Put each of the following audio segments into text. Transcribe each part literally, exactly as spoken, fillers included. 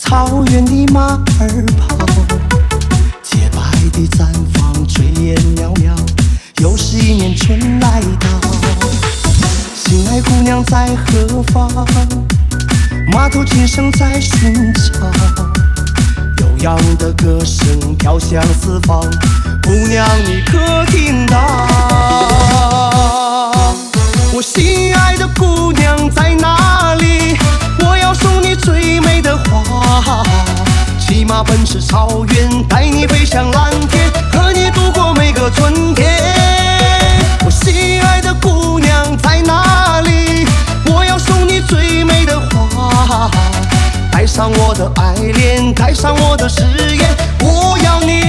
草原的马儿跑，洁白的毡房炊烟袅袅，又是一年春来到。心爱姑娘在何方？马头琴声在寻找，悠扬的歌声飘向四方，姑娘你可听到？我心爱的姑娘在哪里？我要送你最美的花，骑马奔驰草原，带你飞向蓝天，和你度过每个春天。我心爱的姑娘在哪里？我要送你最美的花，带上我的爱恋，带上我的誓言，我要你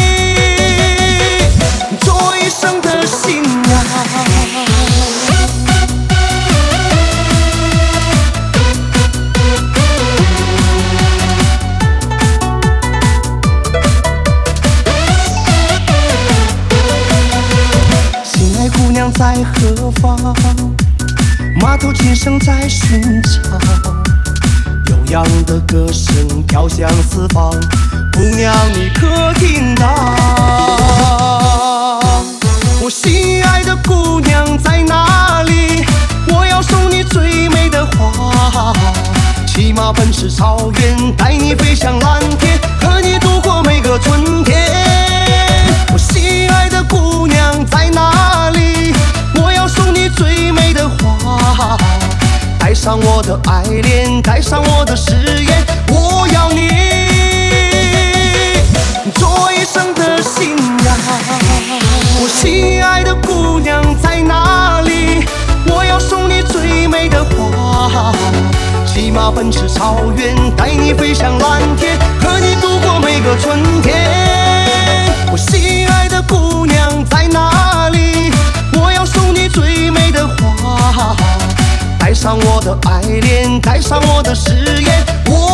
做一生的新娘。心爱姑娘在何方？马头琴声在寻找，悠扬的歌声飘向四方，姑娘你可听到？我心爱的姑娘在哪里？我要送你最美的花，骑马奔驰草原，带你飞向蓝天，和你度过每个春天。我心爱的姑娘在哪里？我要送你最美的花，带上我的爱恋，带上我的誓言，我要你做一生的新娘。我心爱的姑娘在哪里？我要送你最美的花，骑马奔驰草原，带你飞向蓝天，和你度过每个春天。我心爱的姑娘在哪里？我要送你最美的花，带上我的爱恋，带上我的誓言，我